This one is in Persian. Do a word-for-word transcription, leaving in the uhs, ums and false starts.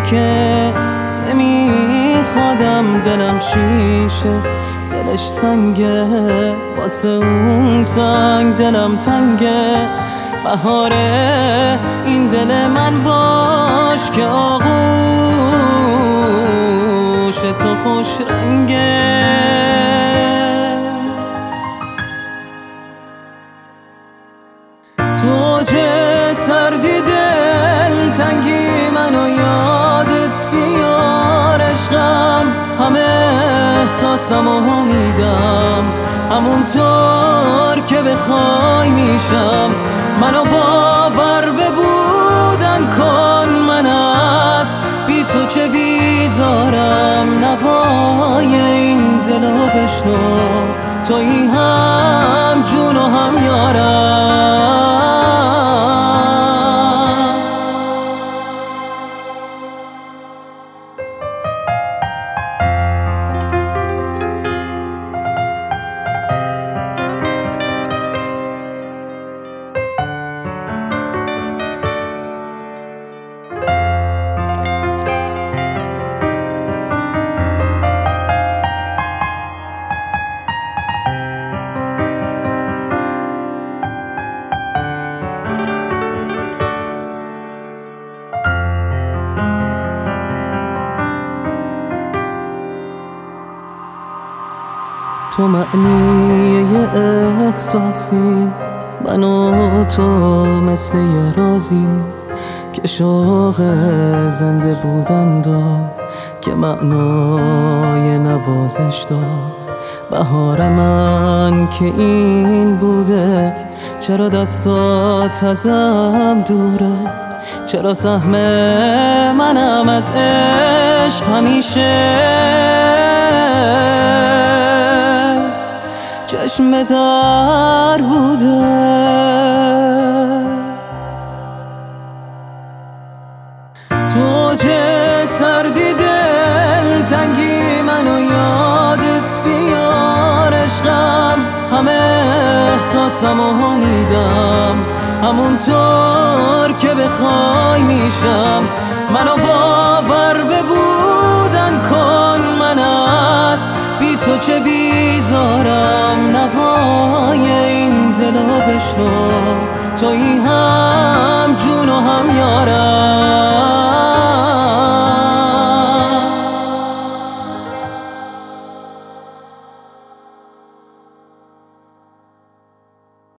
که نمیخوادم دلم شیشه دلش سنگه واسه اون سنگ دلم تنگه بهاره این دل من باش که آغوش تو خوش رنگه تو چه سردی دل تنگی منو یادت بیار عشقم همه احساسمو میدم همونطور که بخوای میشم منو باور ببودن کن من از بی تو چه بیزارم نوای این دلو بشنو تویی هم جون و هم یارم تو معنی یه احساسی من و تو مثل یه رازی که شوق زنده بودن داد که معنای نوازش داد بهار من که این بوده چرا دستات ازم دوره چرا سهم منم از عشق همیشه چشم در بوده تو چه سردی دل تنگی منو یادت بیار عشقم همه احساسمو میدم همونطور که بخوای میشم منو باور ببودن کن من از بی تو چه بیزارم نوای این دلو بشنو تویی هم جون و هم یارم